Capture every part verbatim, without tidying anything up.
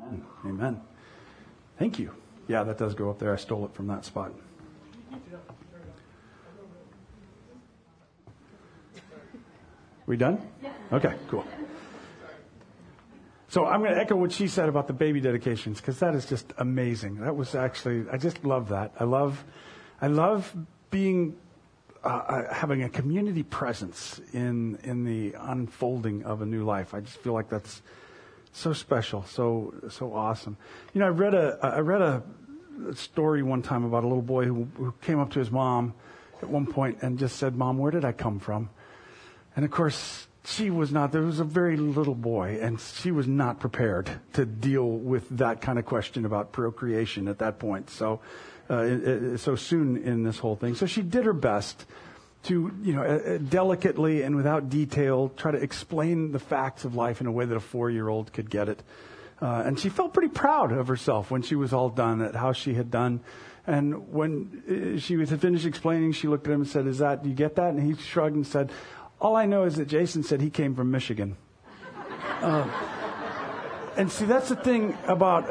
Amen. Amen. Thank you. Yeah, that does go up there. I stole it from that spot. We done? Okay, cool. So I'm going to echo what she said about the baby dedications, because that is just amazing. That was actually, I just love that. I love, I love being, uh, having a community presence in in the unfolding of a new life. I just feel like that's so special, so so awesome. You know, I read a I read a story one time about a little boy who, who came up to his mom at one point and just said, "Mom, where did I come from?" And of course, she was not, there was a very little boy, and she was not prepared to deal with that kind of question about procreation at that point. So, uh, it, it, so soon in this whole thing. So she did her best to, you know, uh, delicately and without detail, try to explain the facts of life in a way that a four-year-old could get it. Uh, and she felt pretty proud of herself when she was all done at how she had done. And when she was finished explaining, she looked at him and said, "Is that, do you get that?" And he shrugged and said, "All I know is that Jason said he came from Michigan." Uh, and see, that's the thing about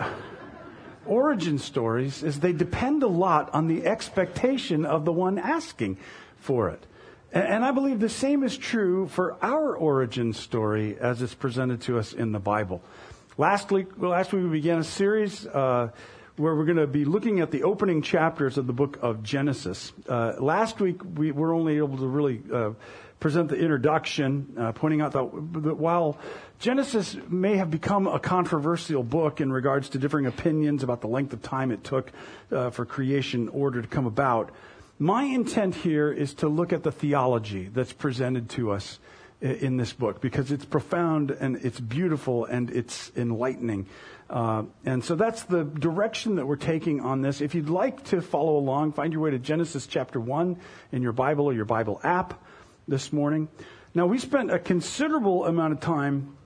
origin stories, is they depend a lot on the expectation of the one asking for it. And, and I believe the same is true for our origin story as it's presented to us in the Bible. Last week, well, last week we began a series uh, where we're going to be looking at the opening chapters of the book of Genesis. Uh, last week we were only able to really uh, present the introduction, uh, pointing out that, that while Genesis may have become a controversial book in regards to differing opinions about the length of time it took uh, for creation order to come about, my intent here is to look at the theology that's presented to us in this book, because it's profound and it's beautiful and it's enlightening. Uh, and so that's the direction that we're taking on this. If you'd like to follow along, find your way to Genesis chapter one in your Bible or your Bible app this morning. Now, we spent a considerable amount of time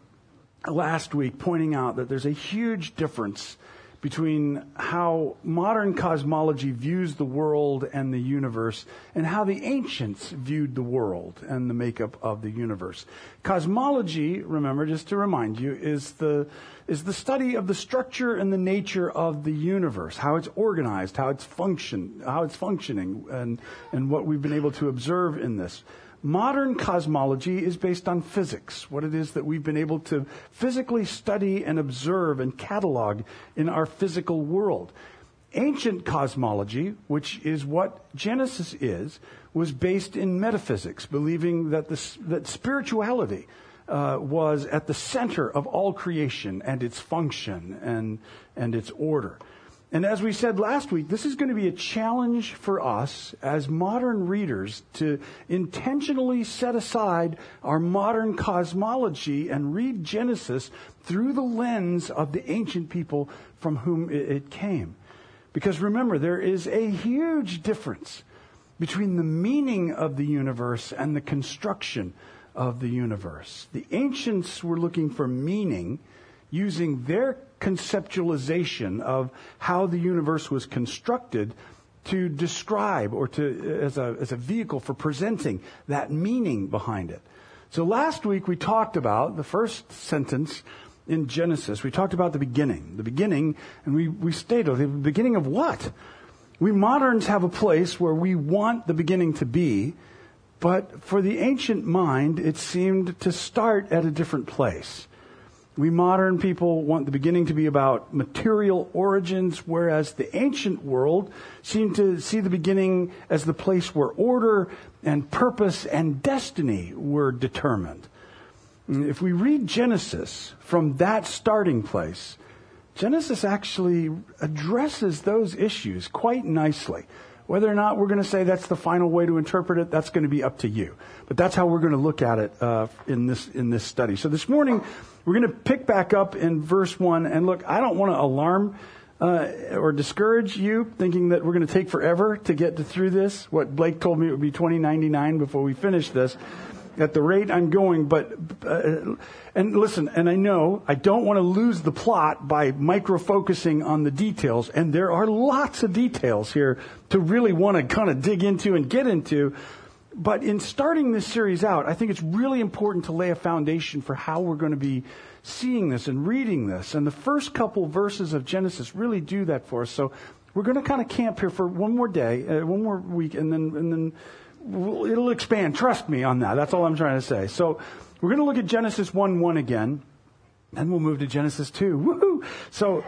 last week pointing out that there's a huge difference between how modern cosmology views the world and the universe and how the ancients viewed the world and the makeup of the universe. Cosmology, remember, just to remind you, is the is the study of the structure and the nature of the universe, how it's organized, how it's function, how it's functioning, and and what we've been able to observe in this. Modern cosmology is based on physics, what it is that we've been able to physically study and observe and catalog in our physical world. Ancient cosmology, which is what Genesis is, was based in metaphysics, believing that the, that spirituality uh, was at the center of all creation and its function and and its order. And as we said last week, this is going to be a challenge for us as modern readers to intentionally set aside our modern cosmology and read Genesis through the lens of the ancient people from whom it came. Because remember, there is a huge difference between the meaning of the universe and the construction of the universe. The ancients were looking for meaning using their conceptualization of how the universe was constructed to describe or to as a as a vehicle for presenting that meaning behind it. So last week we talked about the first sentence in Genesis. We talked about the beginning. The beginning, and we, we stated the beginning of what? We moderns have a place where we want the beginning to be, but for the ancient mind, it seemed to start at a different place. We modern people want the beginning to be about material origins, whereas the ancient world seemed to see the beginning as the place where order and purpose and destiny were determined. If we read Genesis from that starting place, Genesis actually addresses those issues quite nicely. Whether or not we're going to say that's the final way to interpret it, that's going to be up to you. But that's how we're going to look at it uh, in this in this study. So this morning, we're going to pick back up in verse one. And look, I don't want to alarm uh, or discourage you thinking that we're going to take forever to get to, through this. What Blake told me, it would be twenty ninety-nine before we finish this. At the rate I'm going, but, uh, and listen, and I know I don't want to lose the plot by micro-focusing on the details, and there are lots of details here to really want to kind of dig into and get into, But in starting this series out, I think it's really important to lay a foundation for how we're going to be seeing this and reading this. And the first couple verses of Genesis really do that for us. So we're going to kind of camp here for one more day, uh, one more week, and then and then we'll, it'll expand. Trust me on that. That's all I'm trying to say. So we're going to look at Genesis one one again, and we'll move to Genesis two. Woohoo! So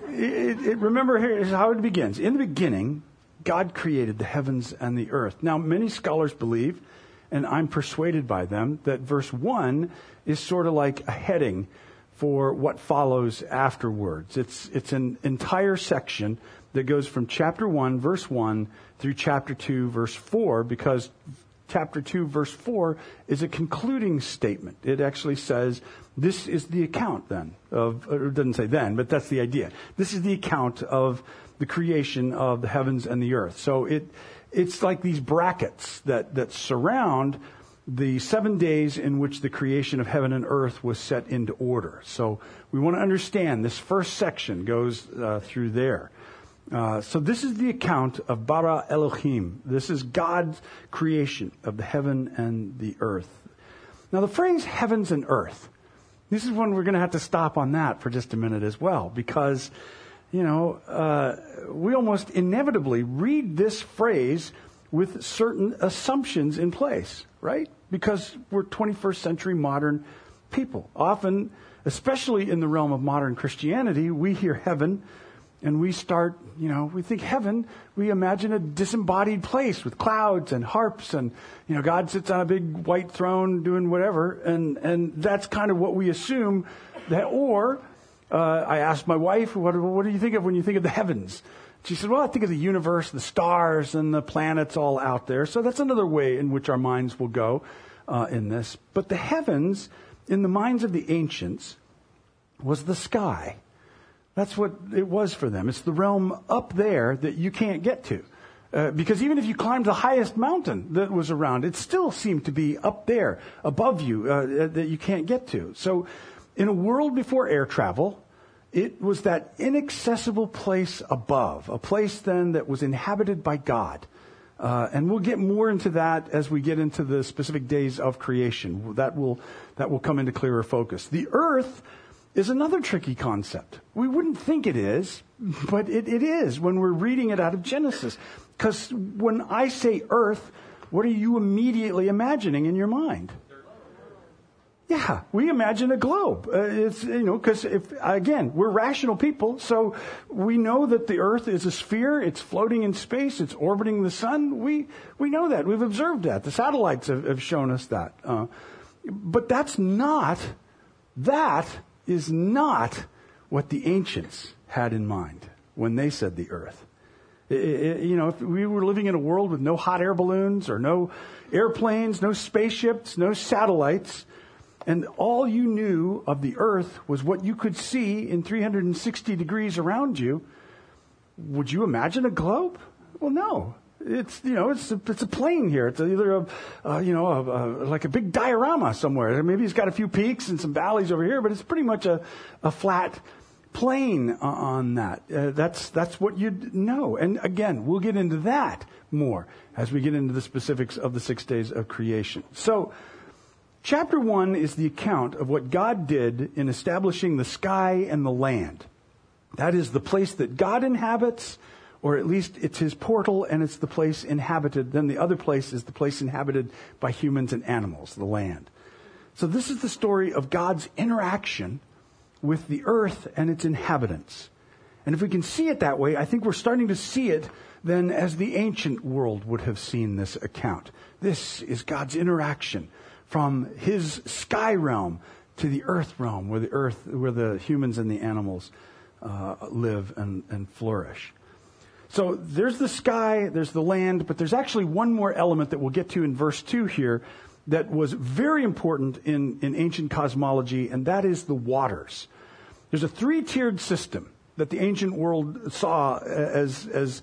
it, it, remember, here's how it begins. In the beginning, God created the heavens and the earth. Now, many scholars believe, and I'm persuaded by them, that verse one is sort of like a heading for what follows afterwards. It's it's an entire section that goes from chapter one, verse one, through chapter two, verse four, because chapter two, verse four is a concluding statement. It actually says, this is the account then of, or it doesn't say then, but that's the idea. This is the account of the creation of the heavens and the earth. So it it's like these brackets that, that surround the seven days in which the creation of heaven and earth was set into order. So we want to understand this first section goes uh, through there. Uh, so this is the account of Bara Elohim. This is God's creation of the heaven and the earth. Now the phrase heavens and earth, this is when we're going to have to stop on that for just a minute as well, because, you know, uh, we almost inevitably read this phrase with certain assumptions in place, right? Because we're twenty-first century modern people. Often, especially in the realm of modern Christianity, we hear heaven and we start, you know, we think heaven, we imagine a disembodied place with clouds and harps and, you know, God sits on a big white throne doing whatever. And, and that's kind of what we assume that, or, uh, I asked my wife, what, what do you think of when you think of the heavens? She said, well, I think of the universe, the stars and the planets all out there. So that's another way in which our minds will go, uh, in this. But the heavens, in the minds of the ancients, was the sky. That's what it was for them. It's the realm up there that you can't get to. Uh, because even if you climbed the highest mountain that was around, it still seemed to be up there, above you, uh, that you can't get to. So in a world before air travel, it was that inaccessible place above, a place then that was inhabited by God. Uh, and we'll get more into that as we get into the specific days of creation. That will, that will come into clearer focus. The earth is another tricky concept. We wouldn't think it is, but it, it is when we're reading it out of Genesis. Because when I say earth, what are you immediately imagining in your mind? Yeah, we imagine a globe. Uh, it's, you know, because if, again, we're rational people, so we know that the earth is a sphere, it's floating in space, it's orbiting the sun. We, we know that. We've observed that. The satellites have, have shown us that. Uh, but that's not, that is not what the ancients had in mind when they said the earth. It, it, you know, if we were living in a world with no hot air balloons or no airplanes, no spaceships, no satellites, and all you knew of the earth was what you could see in three hundred sixty degrees around you, would you imagine a globe? Well, no. It's, you know, it's a, it's a plane here. It's either a, uh, you know, a, a, like a big diorama somewhere. Maybe it's got a few peaks and some valleys over here, but it's pretty much a, a flat plane on that. Uh, that's, that's what you'd know. And again, we'll get into that more as we get into the specifics of the six days of creation. So, chapter one is the account of what God did in establishing the sky and the land. That is the place that God inhabits, or at least it's his portal and it's the place inhabited. Then the other place is the place inhabited by humans and animals, the land. So this is the story of God's interaction with the earth and its inhabitants. And if we can see it that way, I think we're starting to see it then as the ancient world would have seen this account. This is God's interaction from his sky realm to the earth realm, where the earth, where the humans and the animals uh, live and, and flourish. So there's the sky, there's the land, but there's actually one more element that we'll get to in verse two here that was very important in, in ancient cosmology, and that is the waters. There's a three-tiered system that the ancient world saw as as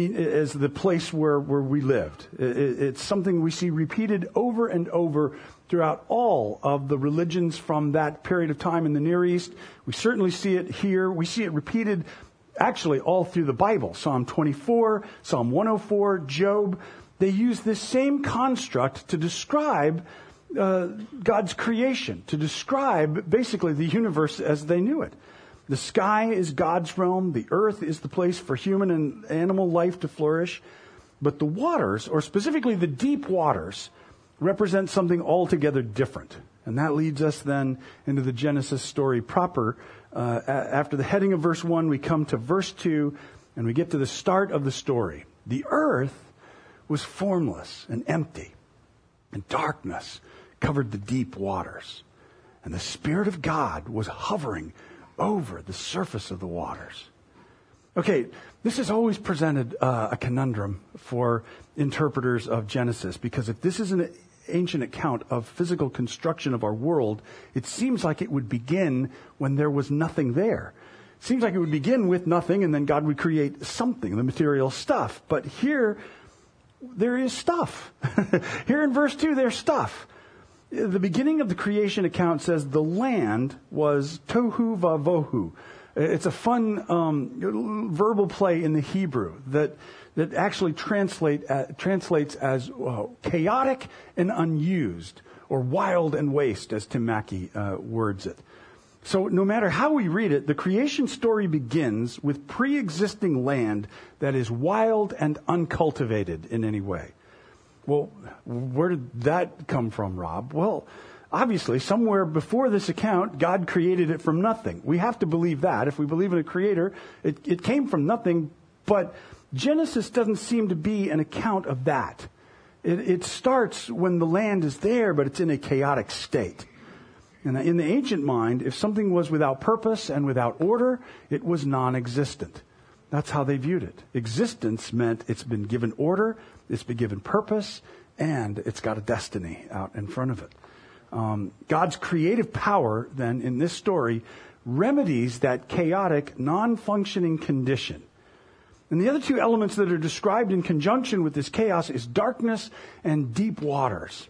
as the place where, where we lived. It's something we see repeated over and over throughout all of the religions from that period of time in the Near East. We certainly see it here. We see it repeated actually all through the Bible. Psalm twenty-four, Psalm one oh four, Job. they use this same construct to describe uh, God's creation, to describe basically the universe as they knew it. The sky is God's realm. The earth is the place for human and animal life to flourish. But the waters, or specifically the deep waters, represent something altogether different. And that leads us then into the Genesis story proper. Uh, after the heading of verse one, we come to verse two, and we get to the start of the story. The earth was formless and empty, and darkness covered the deep waters. And the Spirit of God was hovering over the surface of the waters. Okay, this has always presented uh, a conundrum for interpreters of Genesis, because if this is an ancient account of physical construction of our world, it seems like it would begin when there was nothing there. It seems like it would begin with nothing, and then God would create something, the material stuff. But here, there is stuff. Here in verse two, there's stuff. The beginning of the creation account says the land was tohu vavohu. It's a fun um, verbal play in the Hebrew that that actually translate uh, translates as uh, chaotic and unused, or wild and waste, as Tim Mackey uh, words it. So no matter how we read it, the creation story begins with pre-existing land that is wild and uncultivated in any way. Well, where did that come from, Rob? Well, obviously, somewhere before this account, God created it from nothing. We have to believe that. If we believe in a creator, it, it came from nothing. But Genesis doesn't seem to be an account of that. It, it starts when the land is there, but it's in a chaotic state. And in the ancient mind, if something was without purpose and without order, it was non-existent. That's how they viewed it. Existence meant it's been given order, it's been given purpose, and it's got a destiny out in front of it. Um, God's creative power, then, in this story, remedies that chaotic, non-functioning condition. And the other two elements that are described in conjunction with this chaos is darkness and deep waters.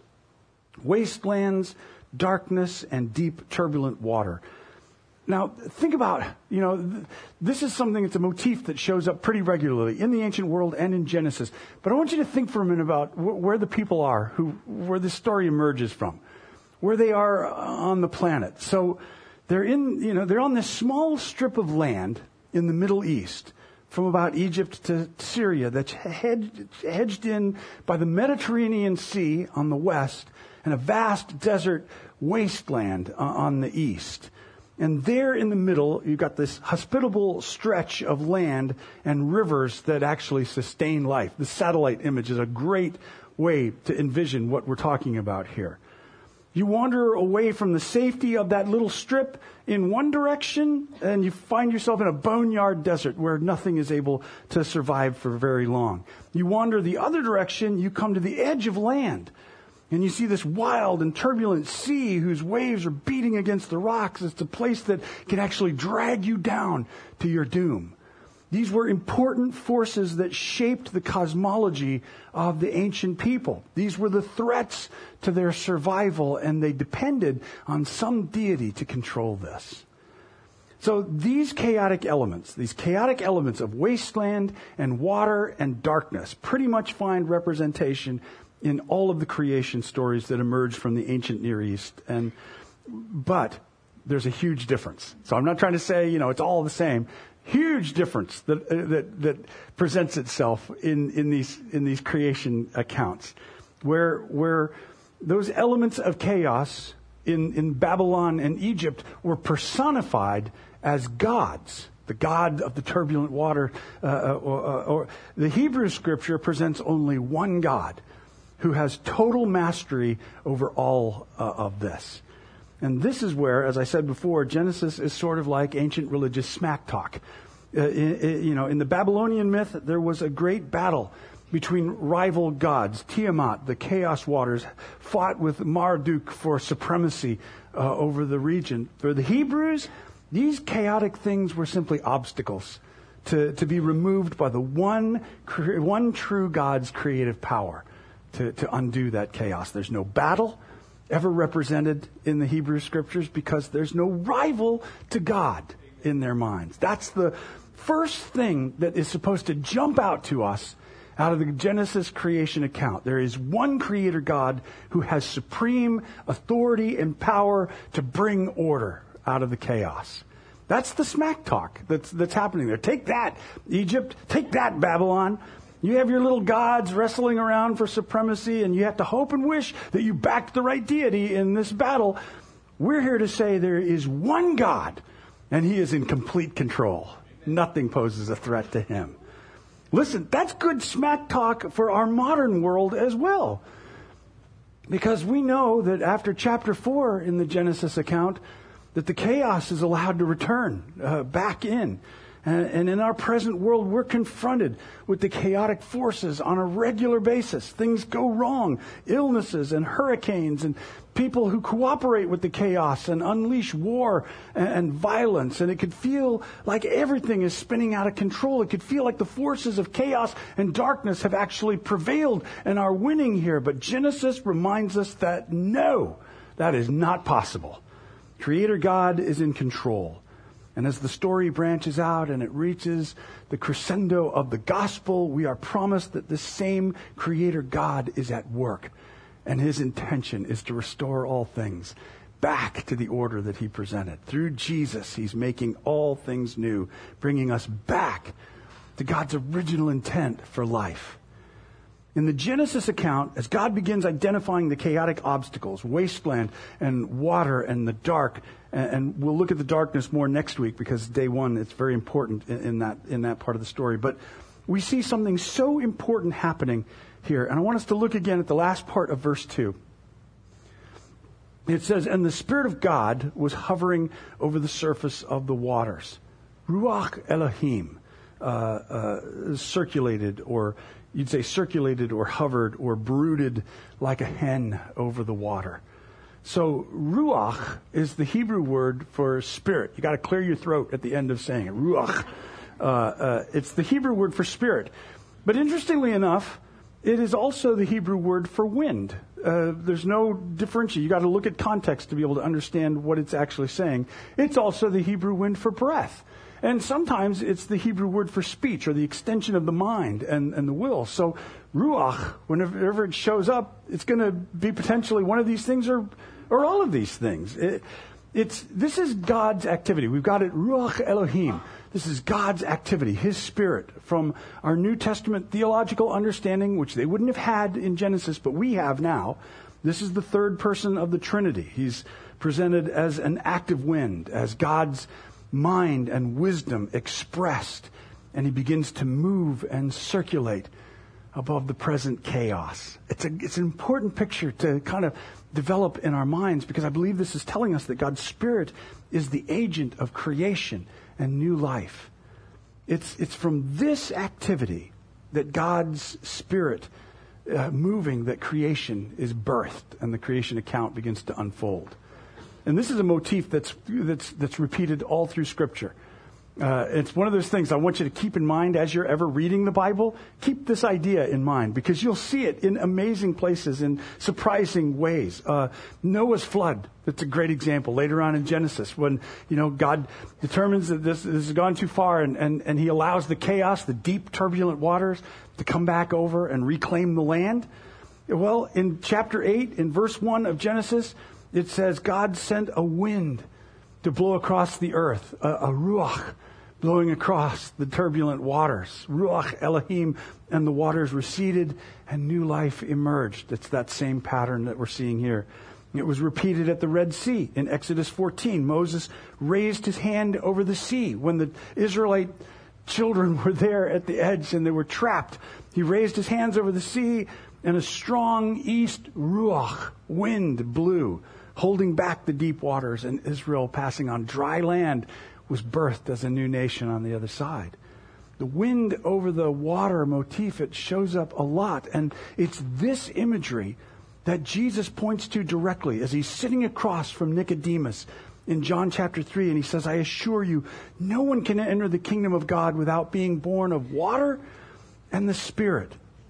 Wastelands, darkness, and deep, turbulent water. Now, think about, you know, th- this is something that's a motif that shows up pretty regularly in the ancient world and in Genesis. But I want you to think for a minute about wh- where the people are, who, where this story emerges from, where they are on the planet. So they're in, you know, they're on this small strip of land in the Middle East, from about Egypt to Syria, that's hedged, hedged in by the Mediterranean Sea on the west and a vast desert wasteland uh, on the east. And there in the middle, you've got this hospitable stretch of land and rivers that actually sustain life. The satellite image is a great way to envision what we're talking about here. You wander away from the safety of that little strip in one direction, and you find yourself in a boneyard desert where nothing is able to survive for very long. You wander the other direction, you come to the edge of land, and you see this wild and turbulent sea whose waves are beating against the rocks. It's a place that can actually drag you down to your doom. These were important forces that shaped the cosmology of the ancient people. These were the threats to their survival, and they depended on some deity to control this. So these chaotic elements, these chaotic elements of wasteland and water and darkness pretty much find representation in all of the creation stories that emerge from the ancient Near East. And but there's a huge difference. So I'm not trying to say, you know, it's all the same. Huge difference that uh, that that presents itself in, in these in these creation accounts, where where those elements of chaos in, in Babylon and Egypt were personified as gods, the god of the turbulent water. Uh, or, or the Hebrew Scripture presents only one God, who has total mastery over all uh, of this. And this is where, as I said before, Genesis is sort of like ancient religious smack talk. Uh, in, you know, in the Babylonian myth, there was a great battle between rival gods. Tiamat, the chaos waters, fought with Marduk for supremacy uh, over the region. For the Hebrews, these chaotic things were simply obstacles to, to be removed by the one, one true God's creative power to, to undo that chaos. There's no battle ever represented in the Hebrew Scriptures because there's no rival to God in their minds. That's the first thing that is supposed to jump out to us Out of the Genesis creation account, there is one creator God who has supreme authority and power to bring order out of the chaos. That's the smack talk that's, that's happening there. Take that, Egypt. Take that, Babylon. You have your little gods wrestling around for supremacy, and you have to hope and wish that you backed the right deity in this battle. We're here to say there is one God, and he is in complete control. Nothing poses a threat to him. Listen, that's good smack talk for our modern world as well. Because we know that after chapter four in the Genesis account, that the chaos is allowed to return uh, back in. And, and in our present world, we're confronted with the chaotic forces on a regular basis. Things go wrong. Illnesses and hurricanes and people who cooperate with the chaos and unleash war and, and violence. And it could feel like everything is spinning out of control. It could feel like the forces of chaos and darkness have actually prevailed and are winning here. But Genesis reminds us that no, that is not possible. Creator God is in control. And as the story branches out and it reaches the crescendo of the gospel, we are promised that this same Creator God is at work. And his intention is to restore all things back to the order that he presented. Through Jesus, he's making all things new, bringing us back to God's original intent for life. In the Genesis account, as God begins identifying the chaotic obstacles, wasteland and water and the dark, and we'll look at the darkness more next week because day one, it's very important in that, in that part of the story. But we see something so important happening here. And I want us to look again at the last part of verse two. It says, and the Spirit of God was hovering over the surface of the waters. Ruach Elohim, uh, uh, circulated or You'd say circulated or hovered or brooded like a hen over the water. So ruach is the Hebrew word for spirit. You got to clear your throat at the end of saying it. Ruach. Uh, uh, it's the Hebrew word for spirit. But interestingly enough, it is also the Hebrew word for wind. Uh, there's no differentiation. You got to look at context to be able to understand what it's actually saying. It's also the Hebrew wind for breath. And sometimes it's the Hebrew word for speech or the extension of the mind and, and the will. So ruach, whenever it shows up, it's going to be potentially one of these things or or all of these things. It, it's this is God's activity. We've got it, Ruach Elohim. This is God's activity, his spirit, from our New Testament theological understanding, which they wouldn't have had in Genesis, but we have now. This is the third person of the Trinity. He's presented as an active wind, as God's mind and wisdom expressed, and he begins to move and circulate above the present chaos. It's a, it's an important picture to kind of develop in our minds, because I believe this is telling us that God's Spirit is the agent of creation and new life. It's, it's from this activity that God's Spirit uh, moving that creation is birthed and the creation account begins to unfold. And this is a motif that's that's that's repeated all through Scripture. Uh, it's one of those things I want you to keep in mind as you're ever reading the Bible. Keep this idea in mind, because you'll see it in amazing places, in surprising ways. Uh, Noah's flood, that's a great example. Later on in Genesis, when you know God determines that this, this has gone too far, and, and, and he allows the chaos, the deep, turbulent waters, to come back over and reclaim the land. Well, in chapter eight, in verse one of Genesis, it says God sent a wind to blow across the earth, a, a ruach blowing across the turbulent waters. Ruach Elohim, and the waters receded and new life emerged. It's that same pattern that we're seeing here. It was repeated at the Red Sea in Exodus fourteen. Moses raised his hand over the sea when the Israelite children were there at the edge and they were trapped. He raised his hands over the sea, and a strong east ruach wind blew, holding back the deep waters, and Israel, passing on dry land, was birthed as a new nation on the other side. The wind over the water motif, it shows up a lot, and it's this imagery that Jesus points to directly as he's sitting across from Nicodemus in John chapter three, and he says, I assure you, no one can enter the kingdom of God without being born of water and the Spirit.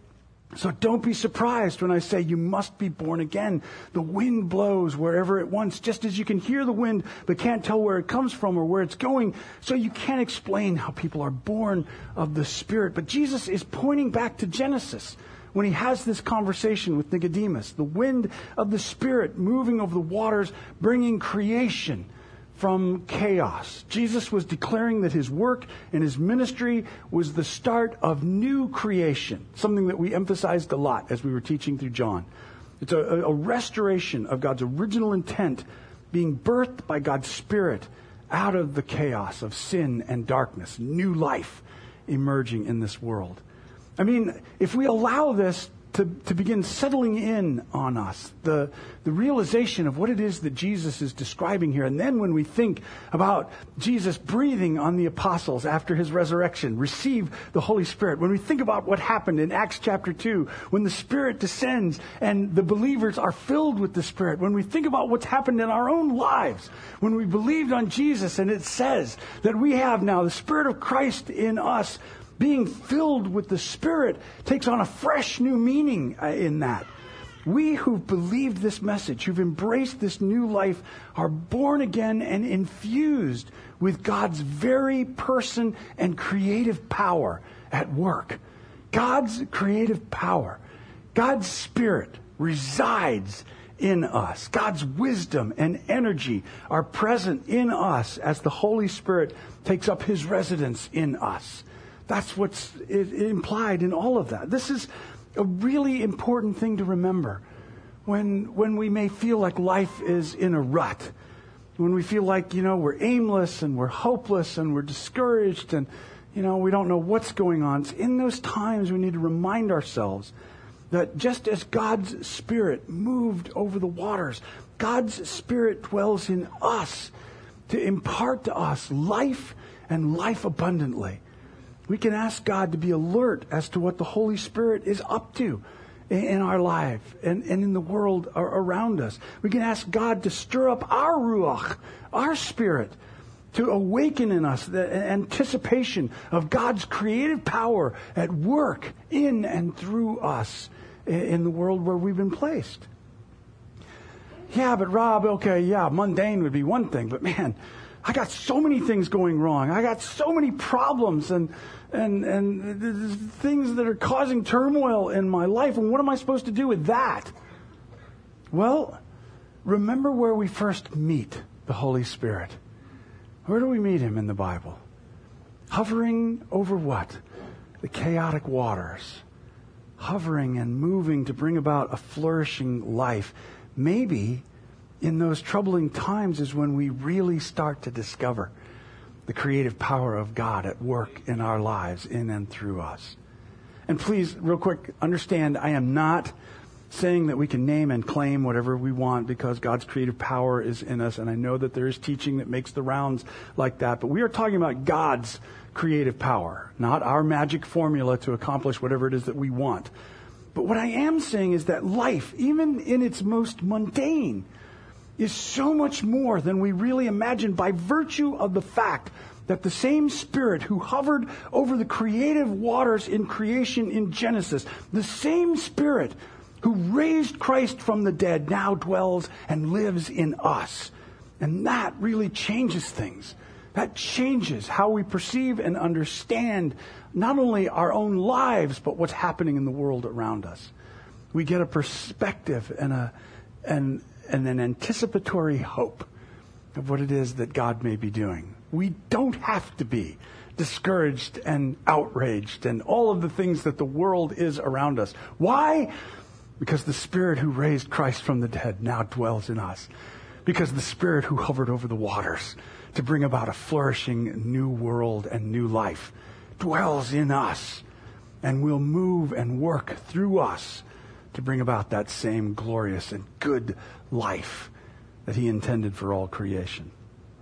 So don't be surprised when I say you must be born again. The wind blows wherever it wants, just as you can hear the wind but can't tell where it comes from or where it's going. So you can't explain how people are born of the Spirit. But Jesus is pointing back to Genesis when he has this conversation with Nicodemus. The wind of the Spirit moving over the waters, bringing creation from chaos. Jesus was declaring that his work and his ministry was the start of new creation, something that we emphasized a lot as we were teaching through John. It's a, a restoration of God's original intent being birthed by God's Spirit out of the chaos of sin and darkness, new life emerging in this world. I mean, if we allow this to, to begin settling in on us, the, the realization of what it is that Jesus is describing here. And then when we think about Jesus breathing on the apostles after his resurrection, receive the Holy Spirit. When we think about what happened in Acts chapter two, when the Spirit descends and the believers are filled with the Spirit. When we think about what's happened in our own lives, when we believed on Jesus and it says that we have now the Spirit of Christ in us, being filled with the Spirit takes on a fresh new meaning in that. We who've believed this message, who've embraced this new life, are born again and infused with God's very person and creative power at work. God's creative power, God's Spirit resides in us. God's wisdom and energy are present in us as the Holy Spirit takes up his residence in us. That's what's implied in all of that. This is a really important thing to remember when when we may feel like life is in a rut, when we feel like, you know, we're aimless and we're hopeless and we're discouraged and, you know, we don't know what's going on. It's in those times we need to remind ourselves that just as God's Spirit moved over the waters, God's Spirit dwells in us to impart to us life and life abundantly. We can ask God to be alert as to what the Holy Spirit is up to in our life and, and in the world around us. We can ask God to stir up our ruach, our spirit, to awaken in us the anticipation of God's creative power at work in and through us in the world where we've been placed. Yeah, but Rob, okay, yeah, mundane would be one thing, but man, I got so many things going wrong. I got so many problems and and and things that are causing turmoil in my life. And what am I supposed to do with that? Well, remember where we first meet the Holy Spirit. Where do we meet him in the Bible? Hovering over what? The chaotic waters. Hovering and moving to bring about a flourishing life. Maybe in those troubling times is when we really start to discover the creative power of God at work in our lives, in and through us. And please, real quick, understand, I am not saying that we can name and claim whatever we want because God's creative power is in us. And I know that there is teaching that makes the rounds like that. But we are talking about God's creative power, not our magic formula to accomplish whatever it is that we want. But what I am saying is that life, even in its most mundane, is so much more than we really imagine by virtue of the fact that the same Spirit who hovered over the creative waters in creation in Genesis, the same Spirit who raised Christ from the dead now dwells and lives in us. And that really changes things. That changes how we perceive and understand not only our own lives, but what's happening in the world around us. We get a perspective and a and and an anticipatory hope of what it is that God may be doing. We don't have to be discouraged and outraged and all of the things that the world is around us. Why? Because the Spirit who raised Christ from the dead now dwells in us. Because the Spirit who hovered over the waters to bring about a flourishing new world and new life dwells in us and will move and work through us to bring about that same glorious and good life that he intended for all creation.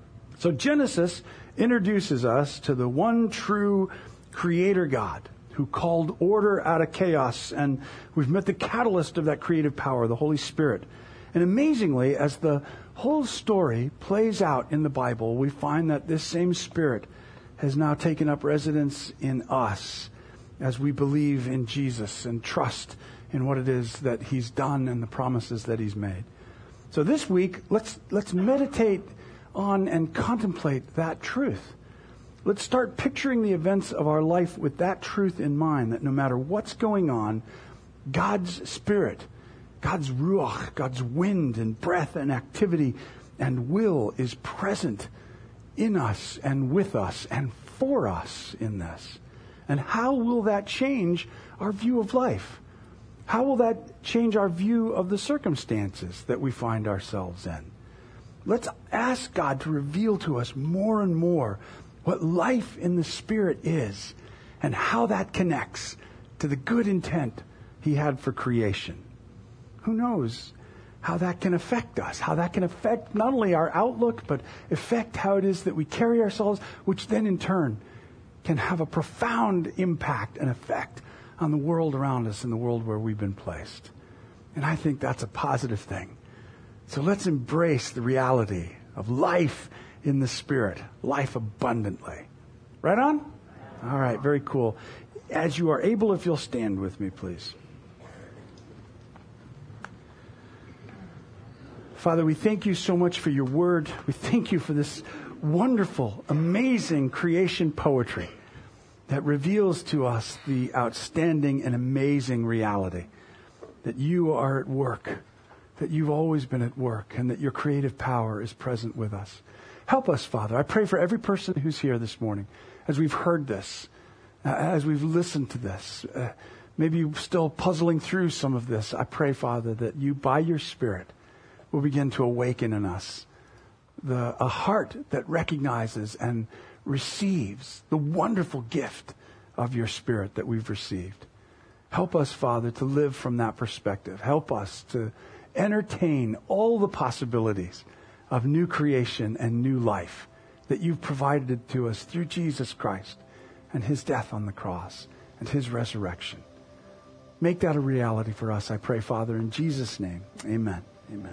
So Genesis introduces us to the one true creator God who called order out of chaos, and we've met the catalyst of that creative power, the Holy Spirit. And amazingly, as the whole story plays out in the Bible, we find that this same Spirit has now taken up residence in us as we believe in Jesus and trust in what it is that he's done and the promises that he's made. So this week, let's let's meditate on and contemplate that truth. Let's start picturing the events of our life with that truth in mind, that no matter what's going on, God's Spirit, God's Ruach, God's wind and breath and activity and will is present in us and with us and for us in this. And how will that change our view of life? How will that change our view of the circumstances that we find ourselves in? Let's ask God to reveal to us more and more what life in the Spirit is and how that connects to the good intent he had for creation. Who knows how that can affect us, how that can affect not only our outlook, but affect how it is that we carry ourselves, which then in turn can have a profound impact and effect on the world around us and the world where we've been placed. And I think that's a positive thing. So let's embrace the reality of life in the Spirit, life abundantly. Right on? All right, very cool. As you are able, if you'll stand with me, please. Father, we thank you so much for your word. We thank you for this wonderful, amazing creation poetry that reveals to us the outstanding and amazing reality that you are at work, that you've always been at work, and that your creative power is present with us. Help us, Father. I pray for every person who's here this morning, as we've heard this, uh, as we've listened to this, uh, maybe still puzzling through some of this. I pray, Father, that you, by your Spirit, will begin to awaken in us the a heart that recognizes and receives the wonderful gift of your Spirit that we've received. Help us, Father, to live from that perspective. Help us to entertain all the possibilities of new creation and new life that you've provided to us through Jesus Christ and his death on the cross and his resurrection. Make that a reality for us, I pray, Father, in Jesus' name. Amen. Amen.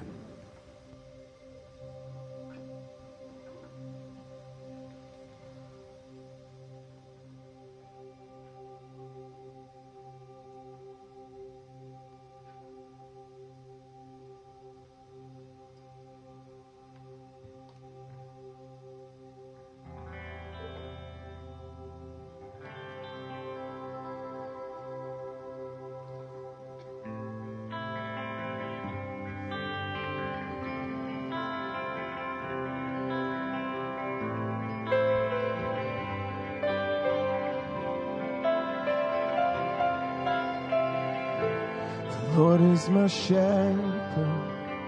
Lord is my shepherd,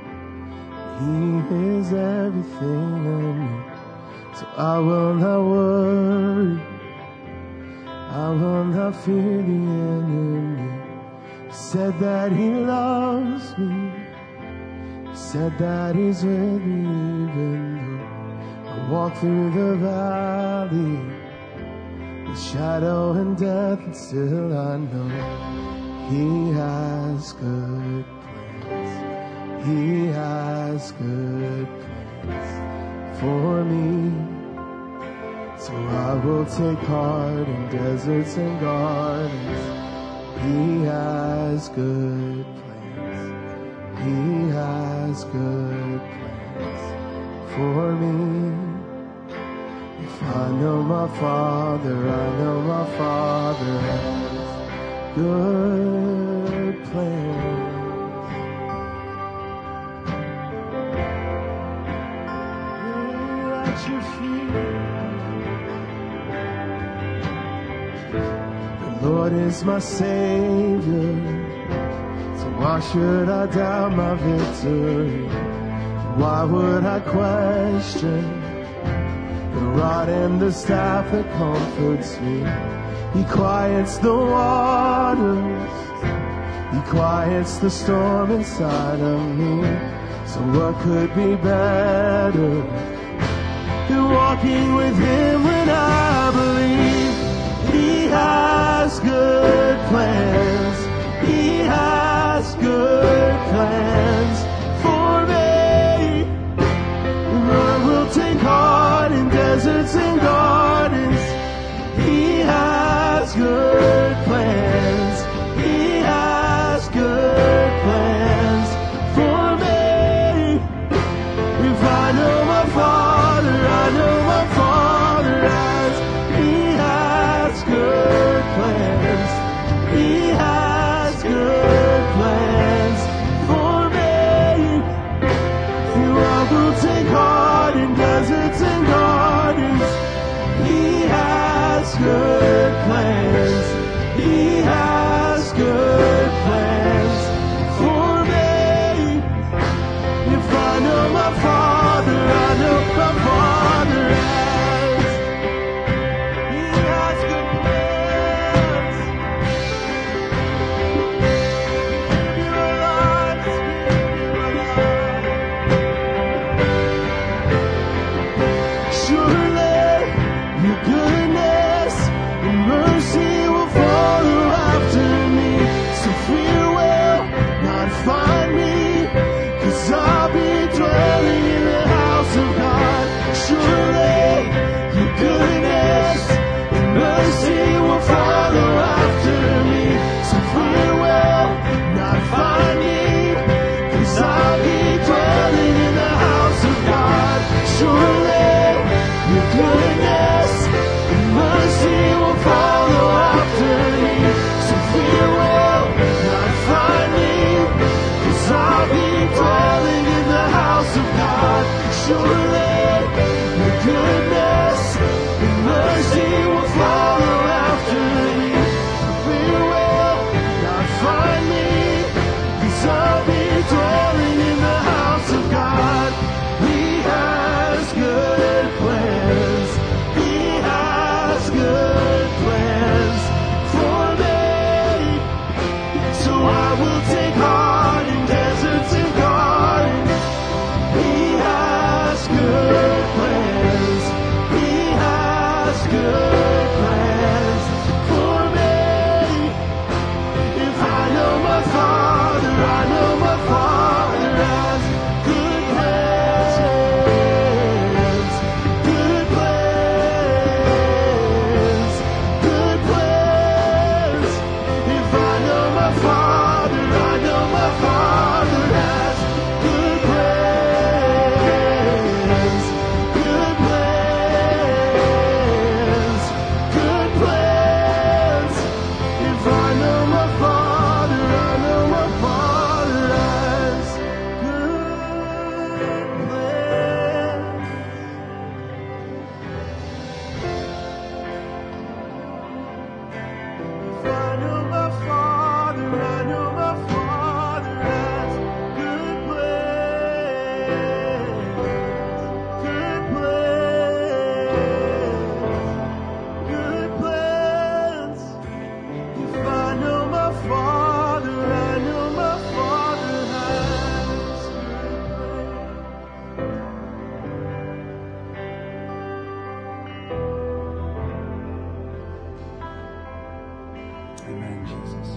he is everything I need, so I will not worry, I will not fear the enemy. He said that he loves me, he said that he's with me even though I walk through the valley, the shadow and death, and still I know he has good plans. He has good plans for me. So I will take part in deserts and gardens. He has good plans. He has good plans for me. If I know my Father, I know my Father has good plans. At your feet, the Lord is my Savior, so why should I doubt my victory? Why would I question the rod and the staff that comforts me? He quiets the waters, he quiets the storm inside of me. So what could be better than walking with him when I believe he has good plans? He has good plans for me. I will take heart in deserts and gardens. He has good plans. plans. He has good plans for me. If I know my Father, I know my Father has. He has good plans. Give you a life, surely your goodness and mercy will follow after me. So fear will not find me, 'cause I'll be dwelling in the house of God. Surely your goodness and mercy will follow after me. So fear will not find me, 'cause I'll be dwelling in the house of God. Surely your goodness and mercy will follow after me. So fear will not find me, 'cause I'll be dwelling in the house of God. Surely your goodness and mercy will follow after me. So fear will not find me, 'cause I'll be dwelling in the house of God. He has good plans. He has good plans for me. So I will take heart in deserts and gardens. He has good plans. He has good plans for me. If I know my Father, I know my Father has good plans. Good plans. Good plans. If I know my Father, I know my Father has good plans. Good plans. Good plans. If I know my Father, I know my Father has good plans. If I know my Father, I know my Father has good plans. Good plans. Good plans. If I know my Father, I know my Father has Amen, Jesus.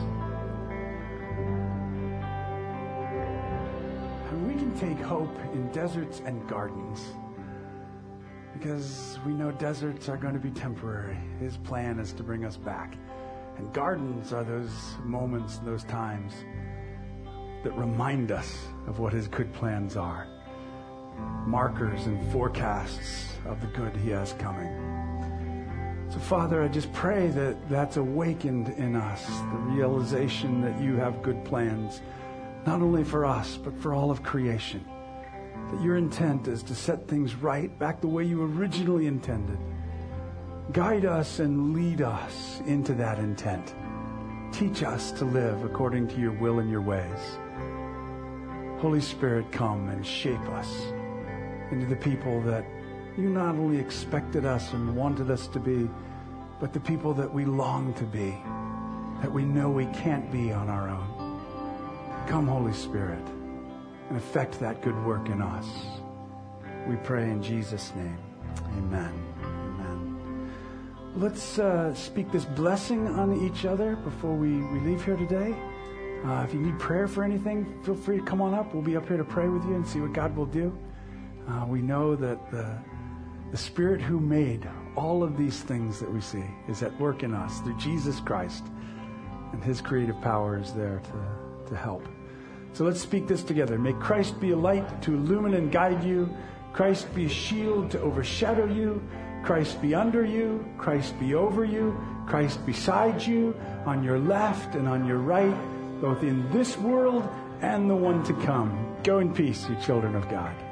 And we can take hope in deserts and gardens because we know deserts are going to be temporary. His plan is to bring us back. And gardens are those moments, those times that remind us of what his good plans are. Markers and forecasts of the good he has coming. So, Father, I just pray that that's awakened in us, the realization that you have good plans, not only for us, but for all of creation. That your intent is to set things right back the way you originally intended. Guide us and lead us into that intent. Teach us to live according to your will and your ways. Holy Spirit, come and shape us into the people that you not only expected us and wanted us to be, but the people that we long to be, that we know we can't be on our own. Come, Holy Spirit, and effect that good work in us. We pray in Jesus' name. Amen. Amen. Let's uh, speak this blessing on each other before we, we leave here today. Uh, if you need prayer for anything, feel free to come on up. We'll be up here to pray with you and see what God will do. Uh, we know that the, the Spirit who made all of these things that we see is at work in us through Jesus Christ, and his creative power is there to, to help. So let's speak this together. May Christ be a light to illumine and guide you. Christ be a shield to overshadow you. Christ be under you. Christ be over you. Christ beside you, on your left and on your right, both in this world and the one to come. Go in peace, you children of God.